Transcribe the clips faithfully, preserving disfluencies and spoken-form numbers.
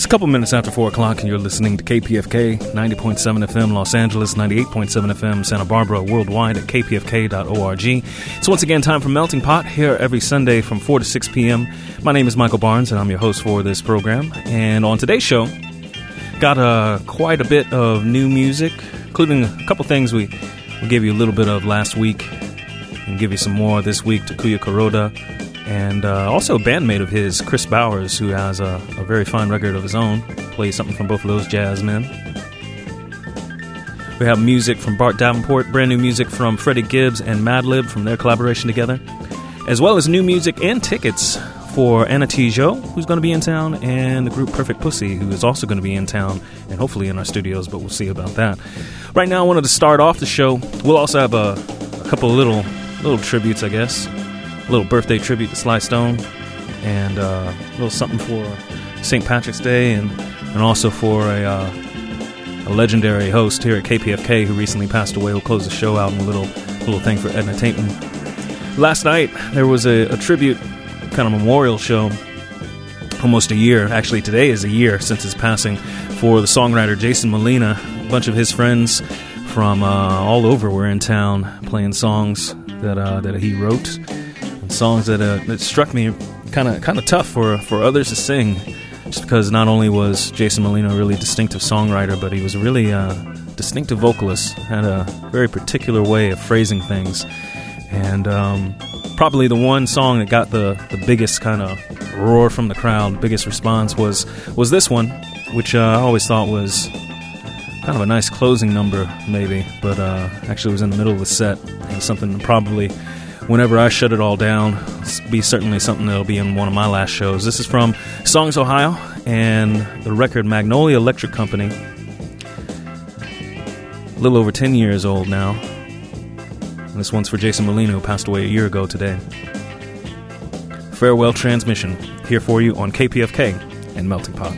It's a couple minutes after four o'clock, and you're listening to K P F K, ninety point seven F M Los Angeles, ninety-eight point seven F M Santa Barbara, worldwide at k p f k dot org. It's once again time for Melting Pot, here every Sunday from four to six p.m. My name is Michael Barnes, and I'm your host for this program. And on today's show, got uh, quite a bit of new music, including a couple things we, we gave you a little bit of last week, and give you some more this week, Takuya Kuroda. And uh, also a bandmate of his, Chris Bowers, who has a, a very fine record of his own. Plays something from both of those jazz men. We have music from Bart Davenport, brand new music from Freddie Gibbs and Madlib from their collaboration together, as well as new music and tickets for Anna Tijoux, who's going to be in town, and the group Perfect Pussy, who is also going to be in town, and hopefully in our studios, but we'll see about that. Right now, I wanted to start off the show. We'll also have a, a couple of little, little tributes, I guess. A little birthday tribute to Sly Stone, and uh, a little something for Saint Patrick's Day, and, and also for a, uh, a legendary host here at K P F K who recently passed away. We'll close the show out in a little little thing for Edna Tainton. Last night, there was a, a tribute, kind of memorial show, almost a year. Actually, today is a year since his passing, for the songwriter Jason Molina. A bunch of his friends from uh, all over were in town playing songs that uh, that he wrote. Songs that uh, that struck me kind of kind of tough for, for others to sing, just because not only was Jason Molina a really distinctive songwriter, but he was a really uh, distinctive vocalist, had a very particular way of phrasing things, and um, probably the one song that got the, the biggest kind of roar from the crowd, biggest response was was this one, which uh, I always thought was kind of a nice closing number, maybe, but uh, actually was in the middle of the set, and something probably, whenever I shut it all down, it'll be certainly something that'll be in one of my last shows. This is from Songs Ohio and the record Magnolia Electric Company. A little over ten years old now. And this one's for Jason Molina, who passed away a year ago today. Farewell Transmission, here for you on K P F K and Melting Pot.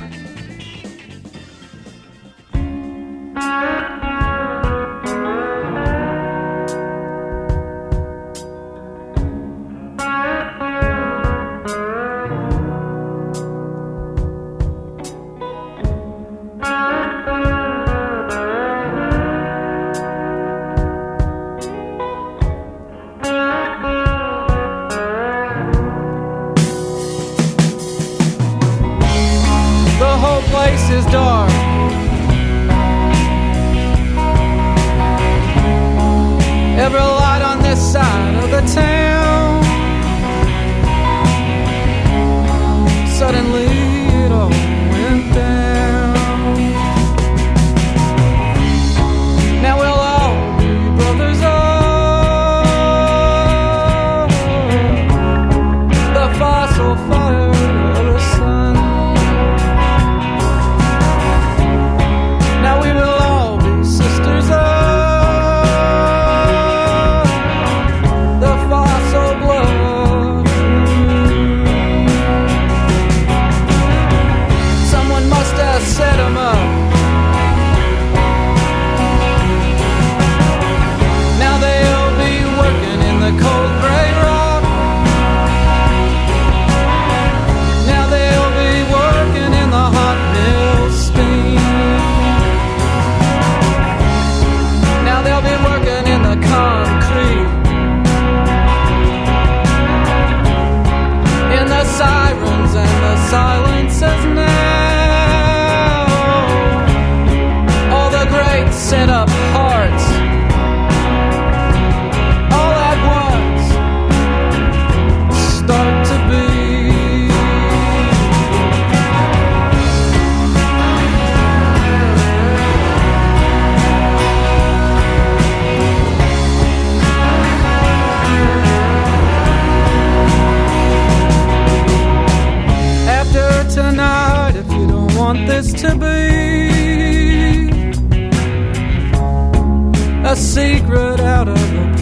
Secret out of the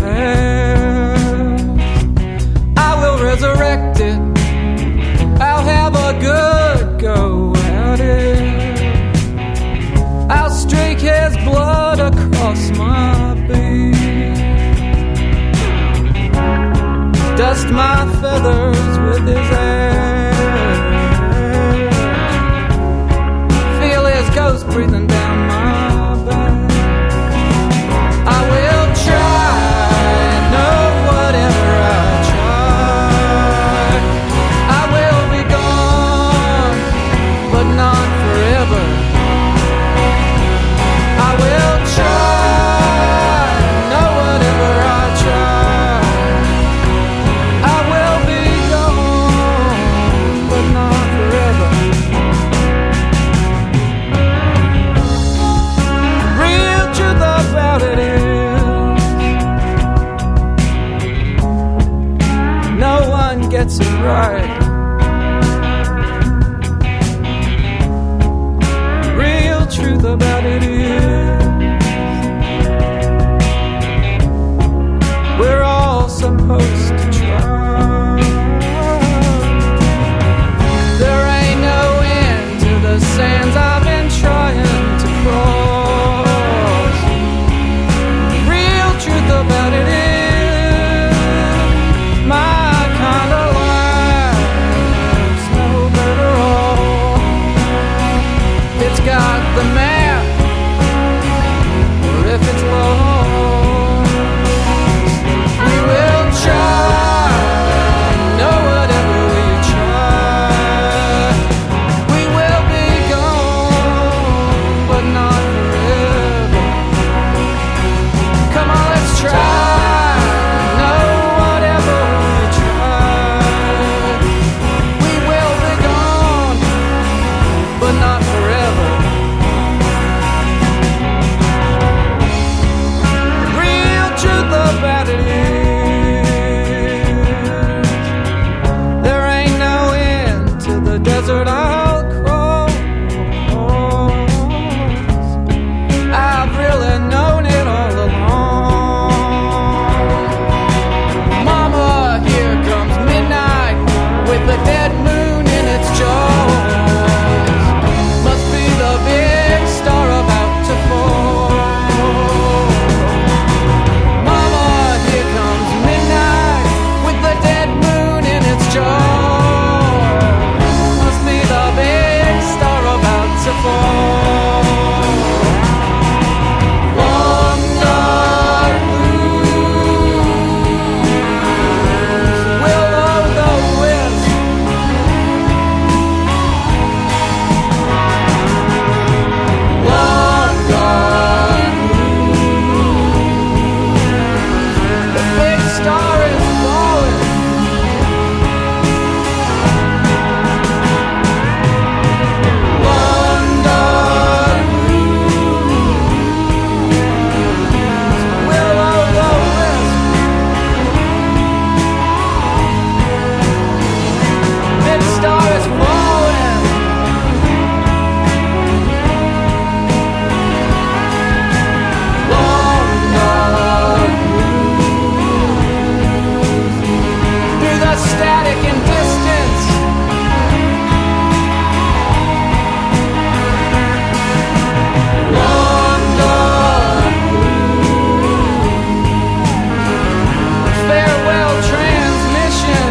past, I will resurrect it. I'll have a good go at it. I'll streak his blood across my beat, dust my feathers with his ash. gets it right. Real truth about it is we're all supposed to try. There ain't no end to the sands I've been trying to cross. Real truth about it is my kind of life's no better off. It's got the map, or if it's lost, we will try. Know whatever we try, we will be gone, but not forever. Come on, let's try. Know whatever we try, we will be gone, but not forever. Real truth about it is there ain't no end to the desert I'll cross. I've really known it all along. Mama, here comes midnight with the dead moon in its jaws. Must be the big star about to fall. Mama, here comes midnight with the dead moon in its jaws. Must be the big star about to fall. Long dark blues will o' the wisp. Long dark blues. The big star is falling. Long dark blues will o' the wisp. Big star is falling. Long dark blues through the static and distance. Long dark blues. Farewell transmission.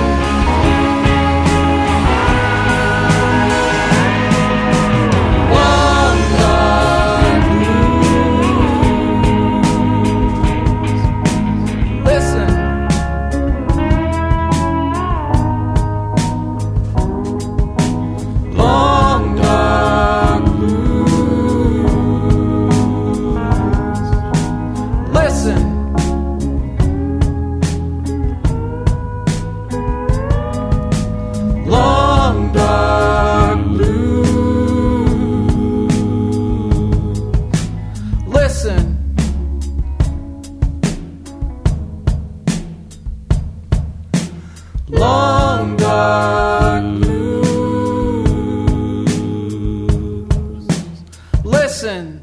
Long dark blues. Listen. Long dark blues. Listen. Long dark blues. Listen. Long dark blues. Listen.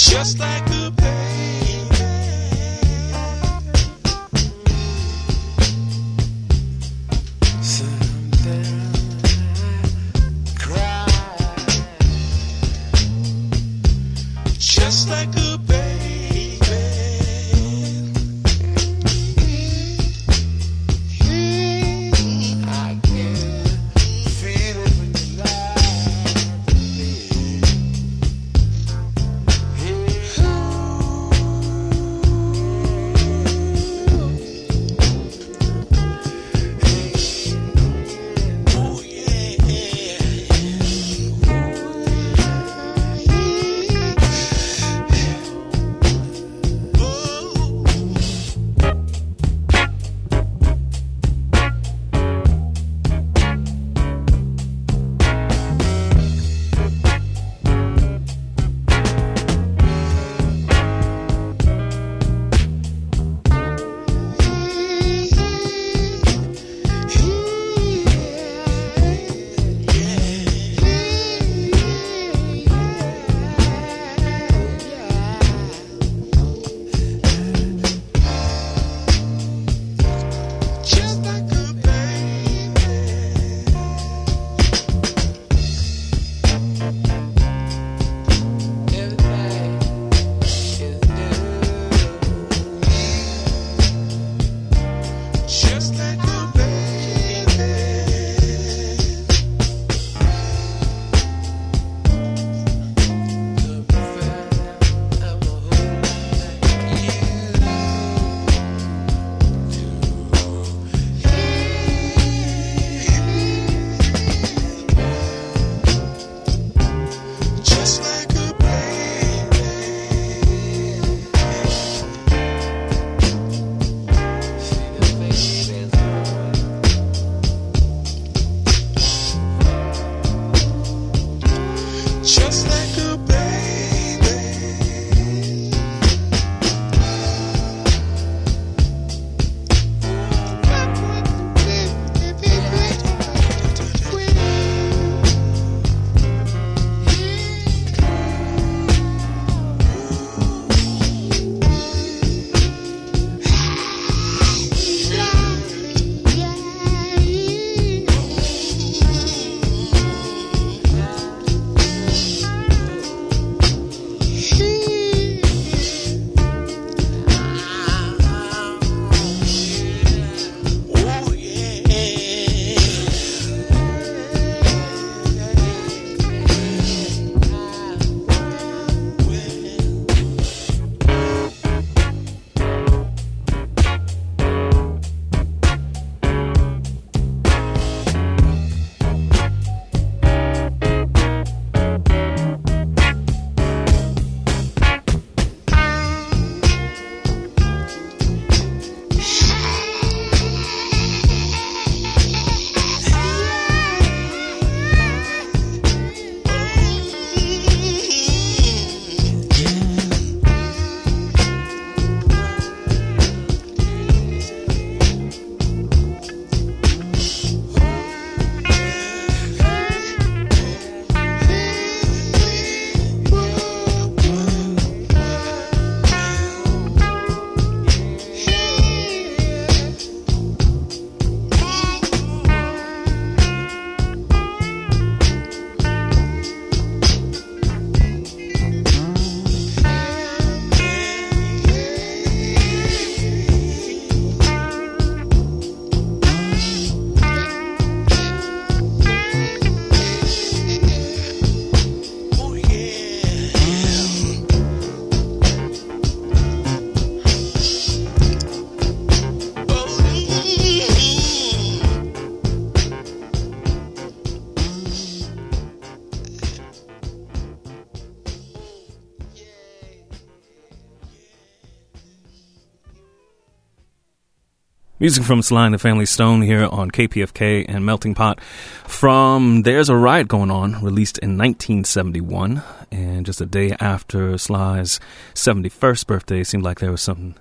just like a baby. Sometimes I cry, just like a baby. I can feel it when you lie to me. Oh yeah. Just like a baby. Everything is new. Just like a baby. The perfect of a whole like you. Just like a baby. See the baby's growing. Just like a baby. Oh Music from Sly and the Family Stone here on K P F K and Melting Pot from There's a Riot Going On, released in nineteen seventy-one. And just a day after Sly's seventy-first birthday, it seemed like there was something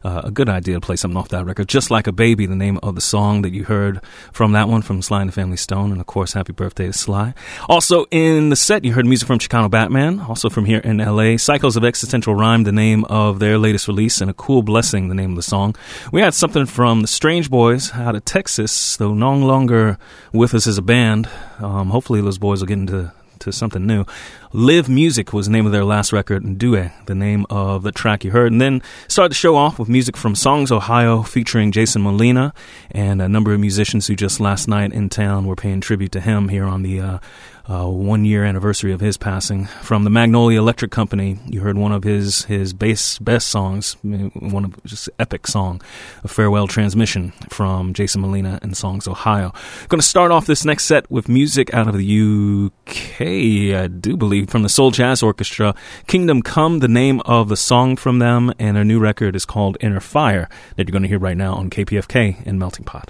uh, a good idea to play something off that record. Just Like a Baby, the name of the song that you heard from that one, from Sly and the Family Stone. And, of course, happy birthday to Sly. Also in the set, you heard music from Chicano Batman, also from here in L A. Cycles of Existential Rhyme, the name of their latest release, and A Cool Blessing, the name of the song. We had something from the Strange Boys out of Texas, though no longer with us as a band. Um, hopefully those boys will get into to something new. Live Music was the name of their last record, and Due, the name of the track you heard. And then started the show off with music from Songs, Ohio, featuring Jason Molina and a number of musicians who just last night in town were paying tribute to him here on the uh, uh, one-year anniversary of his passing. From the Magnolia Electric Company, you heard one of his his bass, best songs, one of just epic song, A Farewell Transmission, from Jason Molina and Songs, Ohio. Going to start off this next set with music out of the U K, I do believe, from the Soul Jazz Orchestra. Kingdom Come, the name of the song from them, and their new record is called Inner Fire, that you're going to hear right now on K P F K in Melting Pot.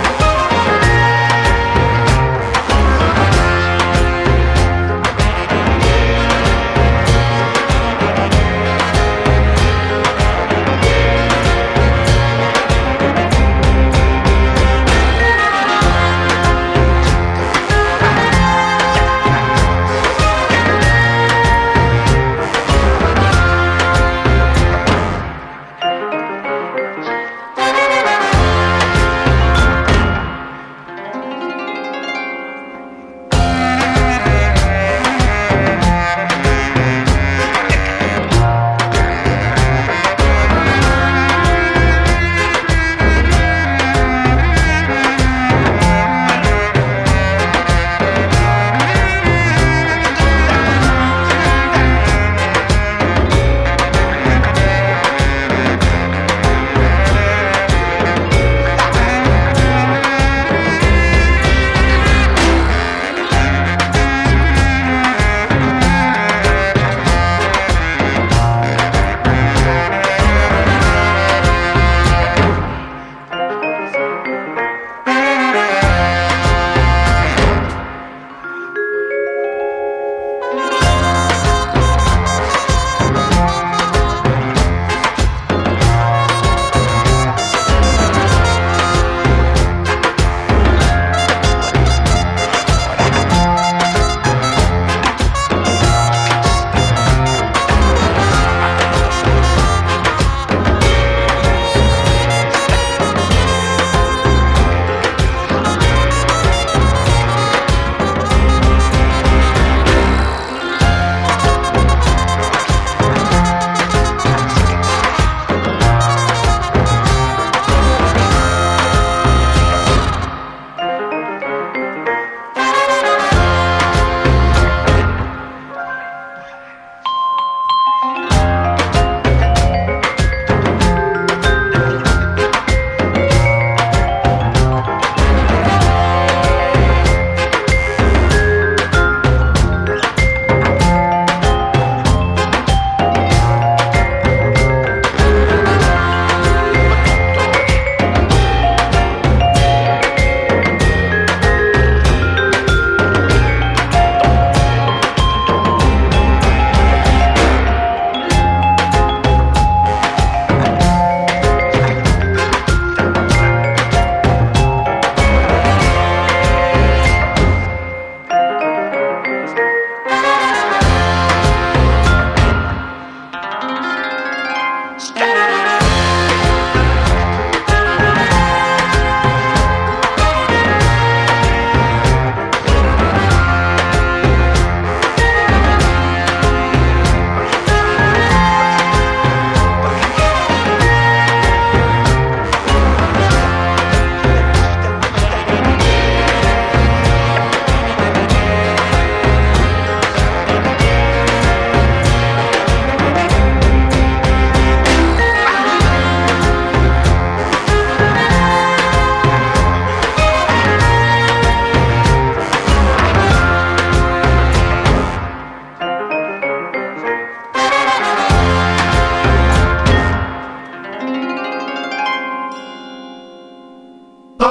Thank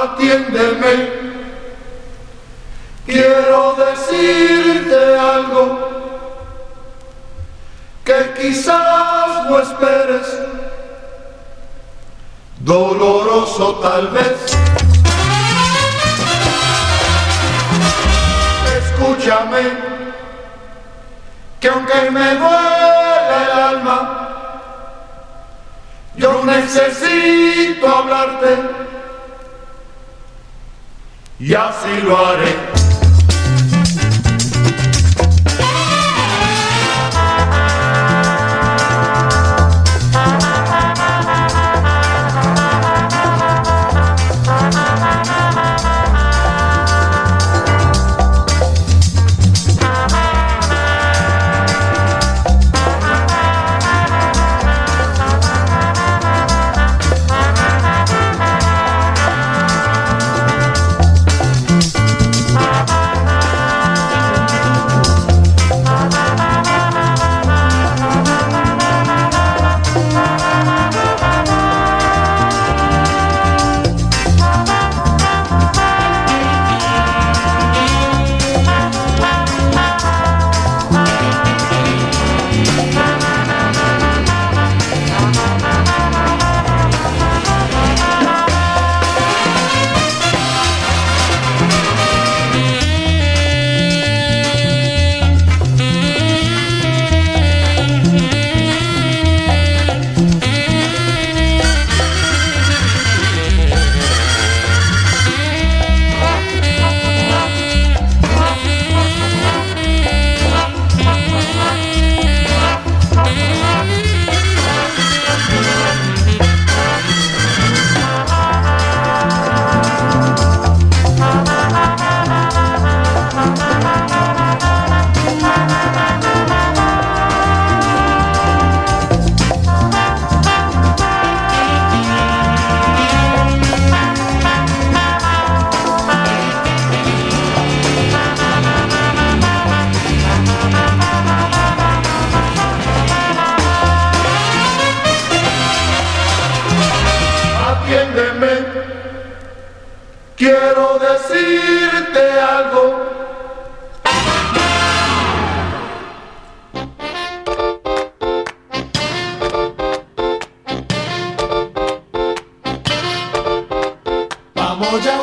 atiéndeme. Quiero decirte algo que quizás no esperes, doloroso tal vez. Escúchame, que aunque me duele el alma, yo necesito hablarte y así lo haré. Quiero decirte algo. Vamos ya,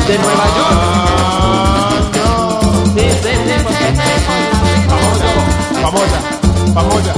de Nueva York. Sí, sí, sí, porque Vamos allá, vamos allá.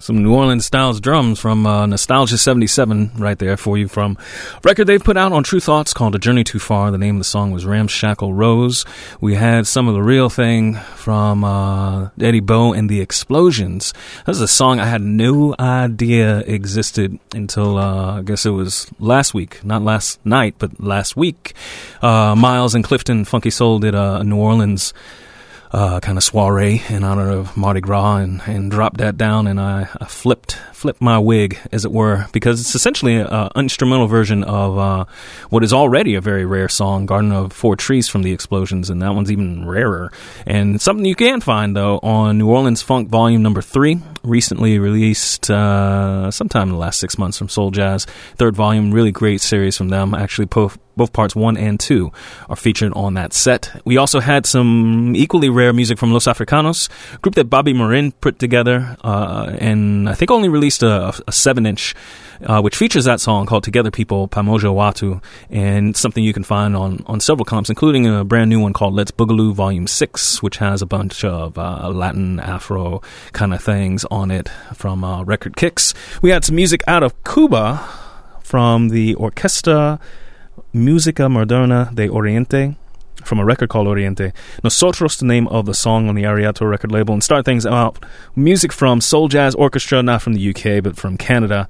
Some New Orleans styles drums from uh, Nostalgia seventy-seven right there for you from a record they've put out on True Thoughts called A Journey Too Far. The name of the song was Ramshackle Rose. We had Some of the Real Thing from uh, Eddie Bo and the Explosions. This is a song I had no idea existed until uh, I guess it was last week. Not last night, but last week. Uh, Miles and Clifton Funky Soul did a New Orleans Uh, kind of soiree in honor of Mardi Gras, and, and dropped that down, and I, I flipped flipped my wig, as it were, because it's essentially an instrumental version of uh, what is already a very rare song, Garden of Four Trees from the Explosions, and that one's even rarer. And something you can find, though, on New Orleans Funk Volume Number three, recently released uh, sometime in the last six months from Soul Jazz. Third volume, really great series from them. Actually, both, both parts one and two are featured on that set. We also had some equally rare music from Los Africanos, a group that Bobby Marin put together, uh, and I think only released a, a seven-inch, uh, which features that song called Together People, Pamoja Watu, and something you can find on, on several comps, including a brand new one called Let's Boogaloo Volume six, which has a bunch of uh, Latin, Afro kind of things on it from uh, Record Kicks. We had some music out of Cuba from the Orquesta Música Moderna de Oriente, from a record called Oriente. Nosotros, the name of the song on the Ariato record label. And start things out, music from Soul Jazz Orchestra, not from the U K, but from Canada.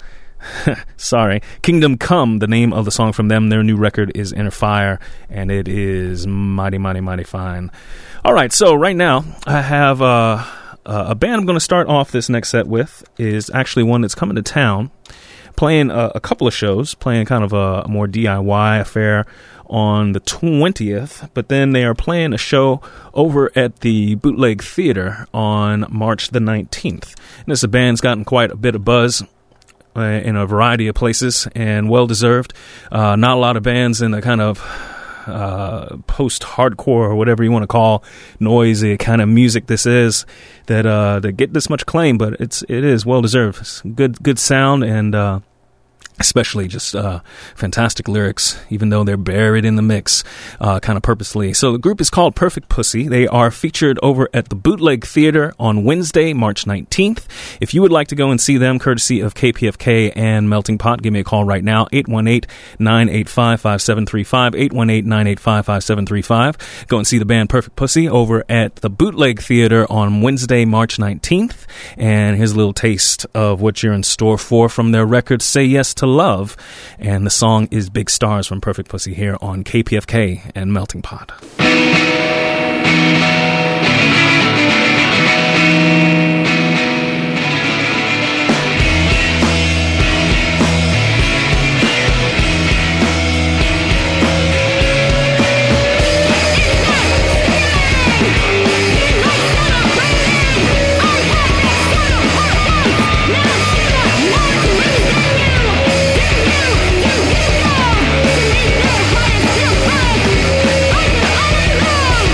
Sorry. Kingdom Come, the name of the song from them. Their new record is Inner Fire, and it is mighty, mighty, mighty fine. All right, so right now, I have uh, a band I'm going to start off this next set with, is actually one that's coming to town, playing a, a couple of shows, playing kind of a more D I Y affair on the twentieth, but then they are playing a show over at the Bootleg Theater on March the nineteenth. And this band's gotten quite a bit of buzz uh, in a variety of places, and well-deserved. Uh, not a lot of bands in the kind of uh, post-hardcore, or whatever you want to call noisy kind of music this is, that uh, that get this much acclaim, but it's it is well-deserved. It's good, good sound, and uh, especially just uh, fantastic lyrics, even though they're buried in the mix uh, kind of purposely. So the group is called Perfect Pussy. They are featured over at the Bootleg Theater on Wednesday, March nineteenth. If you would like to go and see them, courtesy of K P F K and Melting Pot, give me a call right now, eight one eight, nine eight five, five seven three five, eight one eight, nine eight five, five seven three five. Go and see the band Perfect Pussy over at the Bootleg Theater on Wednesday, March nineteenth. And here's a little taste of what you're in store for from their record, Say Yes to Love, and the song is Big Stars from Perfect Pussy here on K P F K and Melting Pot. Love.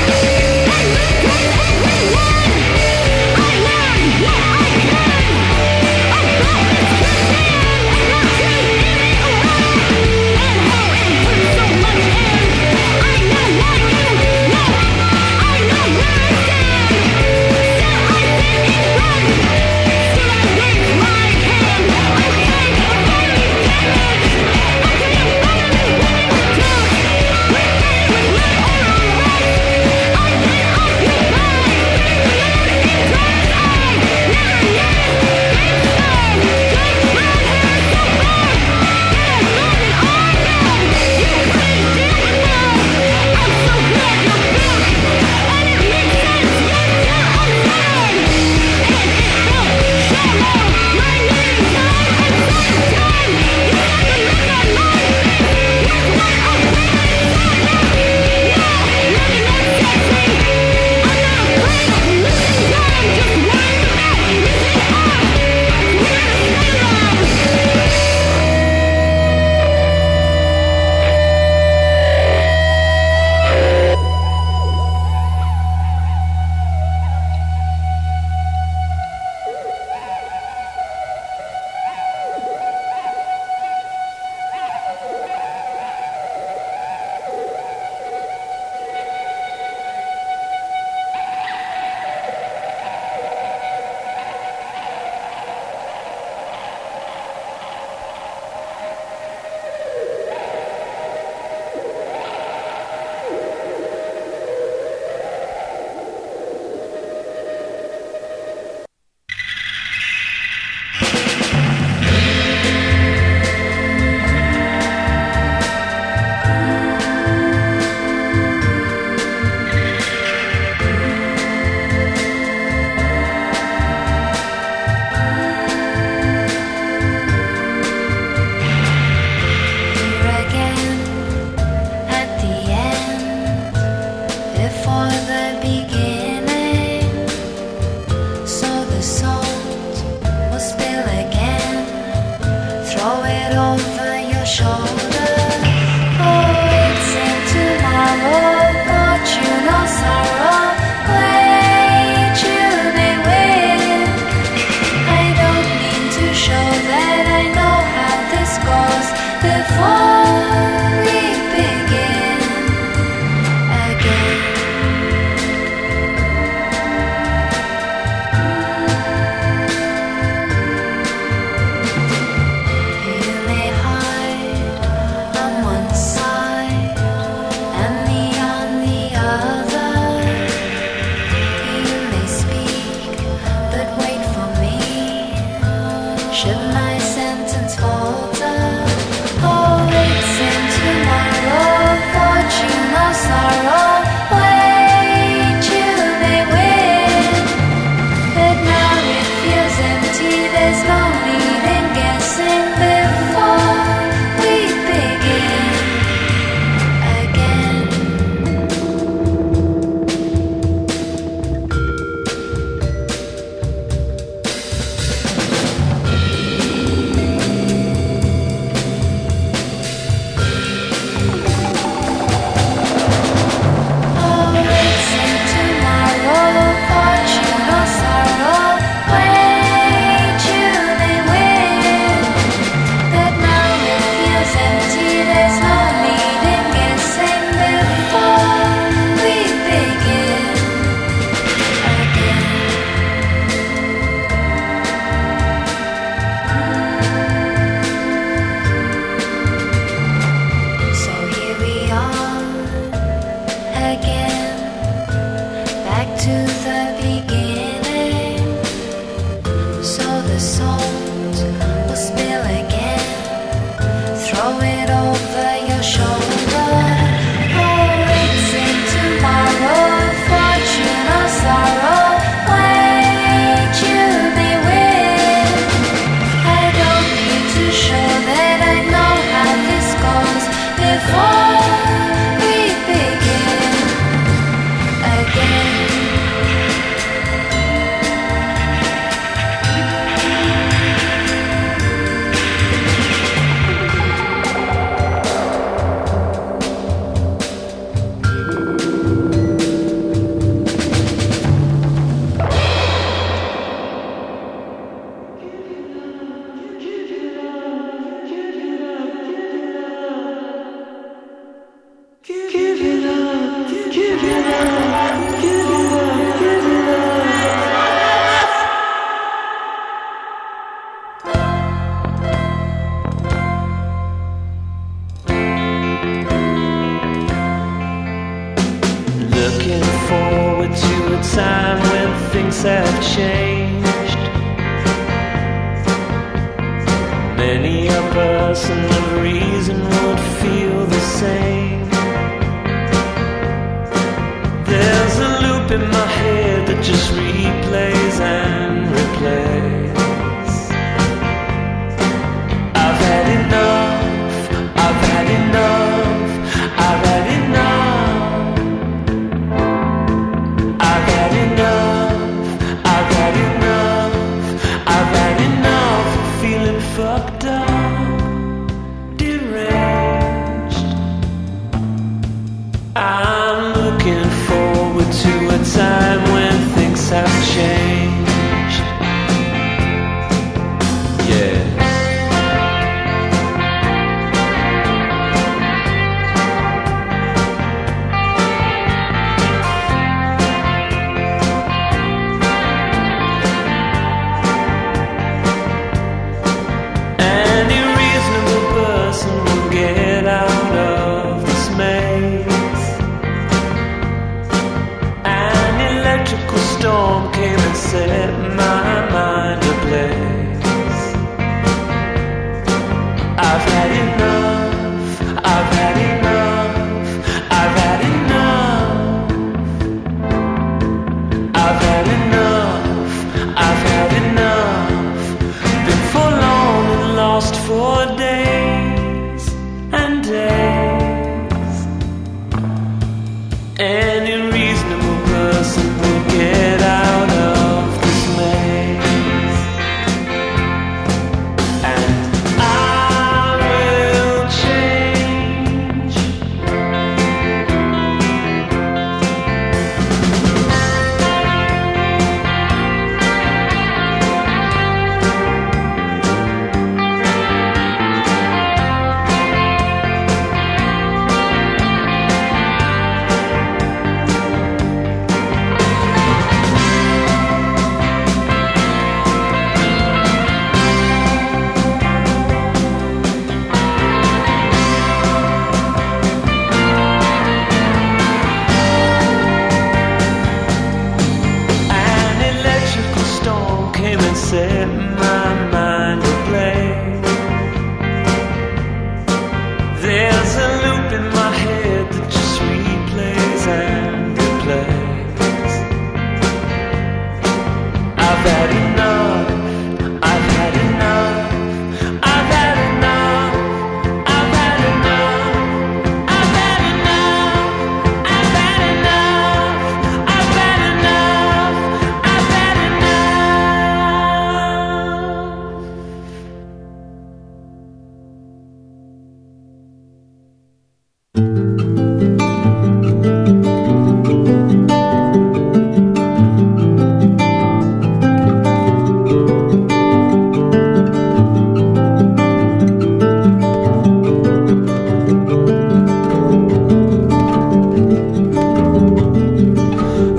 Any reasonable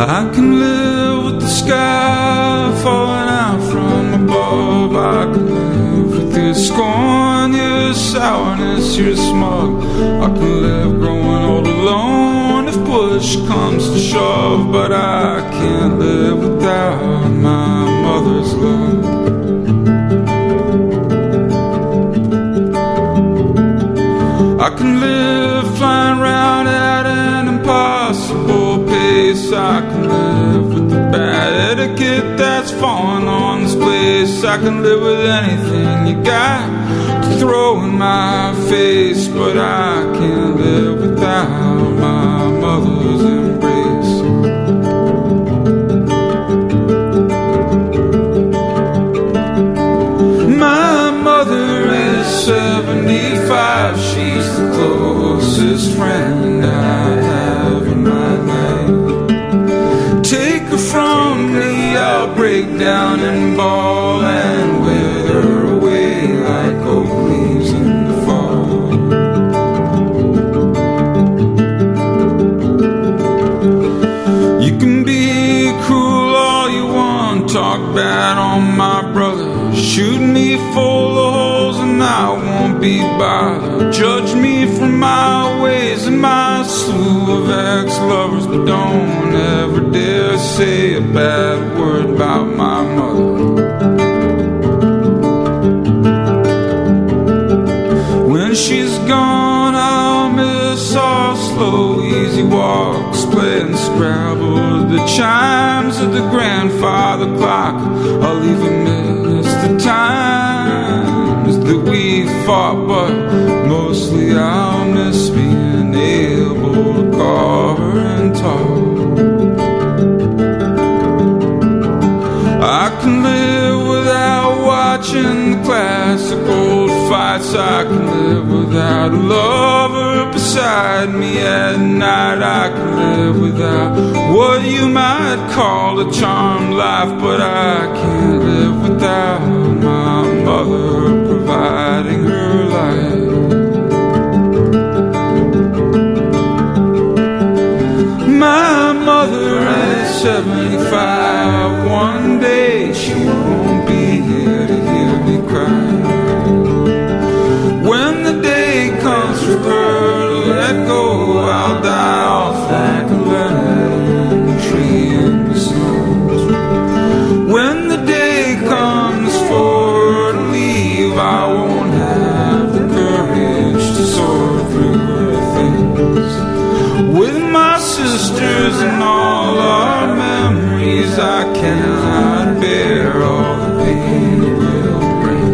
I can live with the sky falling out from above. I can live with your scorn, your sourness, your smug. I can live growing all alone if push comes to shove. But I can't live without my mother's love. I can live flying around at an impossible pace. I can live with the bad etiquette that's falling on this place. I can live with anything you got to throw in my face. But I can't live without my mother's embrace. My mother is seventy-five. She's the closest friend I have in my life. Take her from me, I'll break down and bawl and wither away like oak leaves in the fall. You can be cruel all you want, talk bad on my brother, shoot me full of holes and I won't be bothered. Judge me for my ways and my slew of ex-lovers, but don't ever dare say a bad word about my mother. When she's gone, I'll miss our slow, easy walks, playing Scrabble, the chimes of the grandfather clock. I'll even miss the times that we fought, but mostly I'll miss being able to call her and talk. I can live without watching the classic old fights. I can live without a lover beside me at night. I can live without what you might call a charmed life. But I can't live without my mother providing her life. My mother is seventy-five. One day she won't be here to hear me cry. When the day comes for her to let go, I'll die off like a lemon tree in the snow. When the day comes for her to leave, I won't have the courage to soar through her things. With my sisters and all our memories, I cannot bear all the pain it will bring.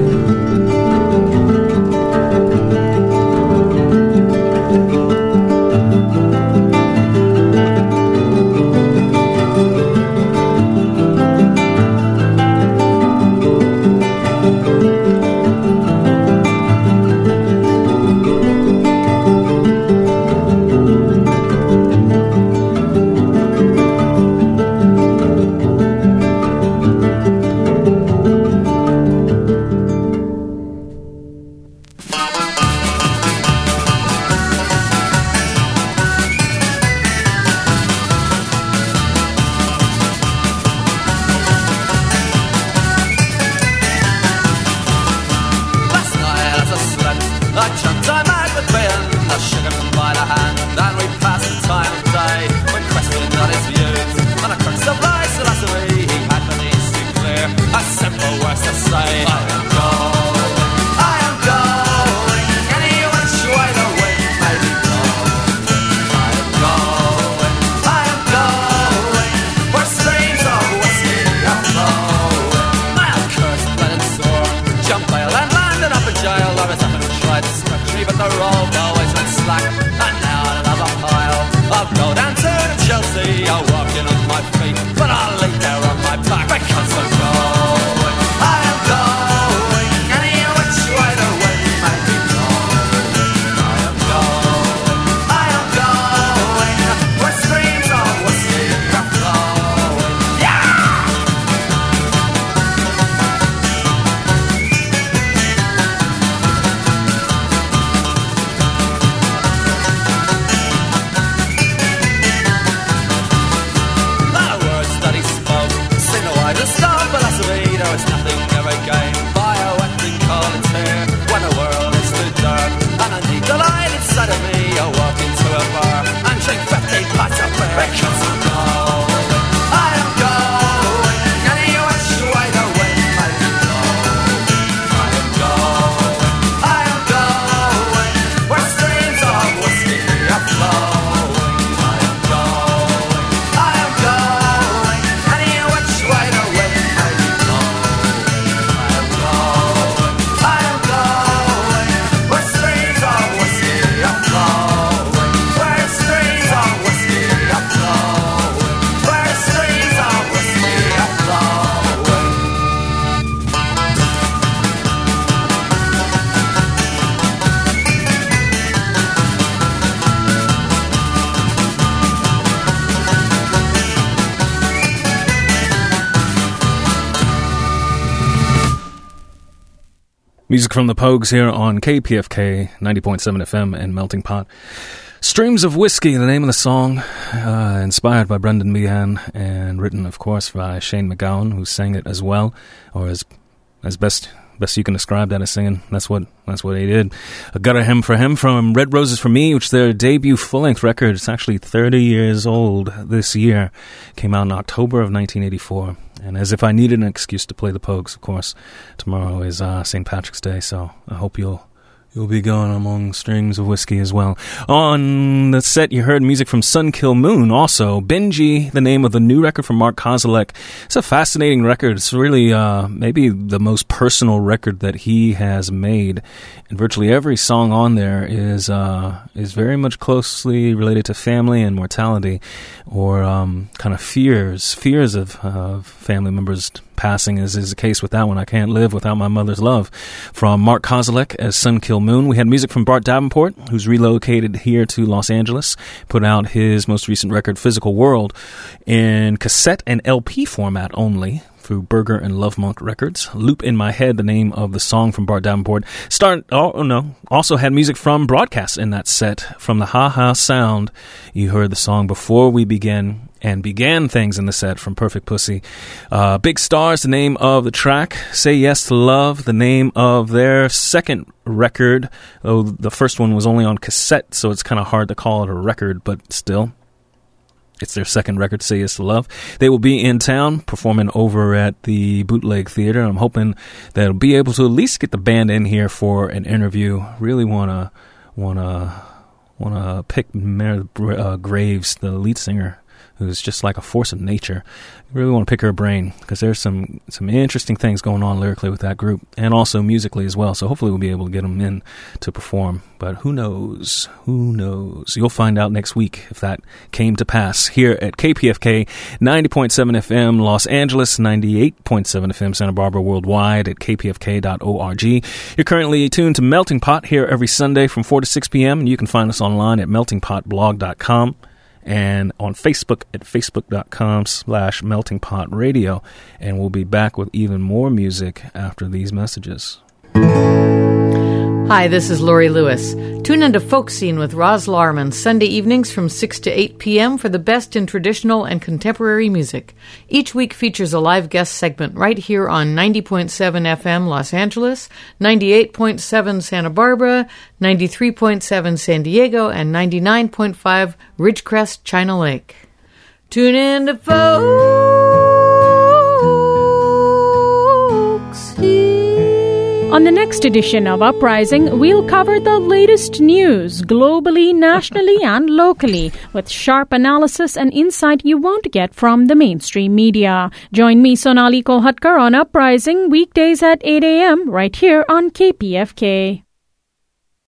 Music from the Pogues here on K P F K ninety point seven F M and Melting Pot. Streams of Whiskey, the name of the song, uh, inspired by Brendan Meehan and written, of course, by Shane MacGowan, who sang it as well, or as as best best you can describe that as singing. That's what that's what he did. A Gutter Hymn for Him from Red Roses for Me, which is their debut full-length record. It's actually thirty years old this year. Came out in October of nineteen eighty-four. And as if I needed an excuse to play the Pogues, of course, tomorrow is uh, Saint Patrick's Day, so I hope you'll You'll be going among streams of whiskey as well. On the set, you heard music from Sun Kill Moon also. Benji, the name of the new record from Mark Kozelek. It's a fascinating record. It's really uh, maybe the most personal record that he has made. And virtually every song on there is uh, is very much closely related to family and mortality, or um, kind of fears, fears of uh, family members passing, as is the case with that one. I Can't Live Without My Mother's Love from Mark Kozelek as Sun Kill Moon. We had music from Bart Davenport, who's relocated here to Los Angeles, put out his most recent record, Physical World, in cassette and L P format only through Burger and Love Monk Records. Loop in My Head, the name of the song from Bart Davenport. Start, oh no, also had music from Broadcast in that set. From the Ha Ha Sound, you heard the song Before We Begin, and began things in the set from Perfect Pussy. Uh, Big Stars, the name of the track. Say Yes to Love, the name of their second record. Though the first one was only on cassette, so it's kind of hard to call it a record, but still. It's their second record, Say Yes to Love. They will be in town performing over at the Bootleg Theater. I'm hoping that I'll be able to at least get the band in here for an interview. Really want to want to want to pick Mary uh, Graves, the lead singer, who's just like a force of nature. I really want to pick her brain, because there's some, some interesting things going on lyrically with that group, and also musically as well, so hopefully we'll be able to get them in to perform. But who knows? Who knows? You'll find out next week if that came to pass here at K P F K ninety point seven F M Los Angeles, ninety-eight point seven F M Santa Barbara, worldwide at k p f k dot org. You're currently tuned to Melting Pot here every Sunday from four to six p.m., and you can find us online at melting pot blog dot com. And on Facebook at facebook.com slash melting pot radio. And we'll be back with even more music after these messages. Hi, this is Lori Lewis. Tune into Folk Scene with Roz Larman Sunday evenings from six to eight p.m. for the best in traditional and contemporary music. Each week features a live guest segment right here on ninety point seven F M Los Angeles, ninety-eight point seven Santa Barbara, ninety-three point seven San Diego, and ninety-nine point five Ridgecrest, China Lake. Tune in to Folk Scene. On the next edition of Uprising, we'll cover the latest news, globally, nationally, and locally, with sharp analysis and insight you won't get from the mainstream media. Join me, Sonali Kolhatkar, on Uprising, weekdays at eight a.m. right here on K P F K.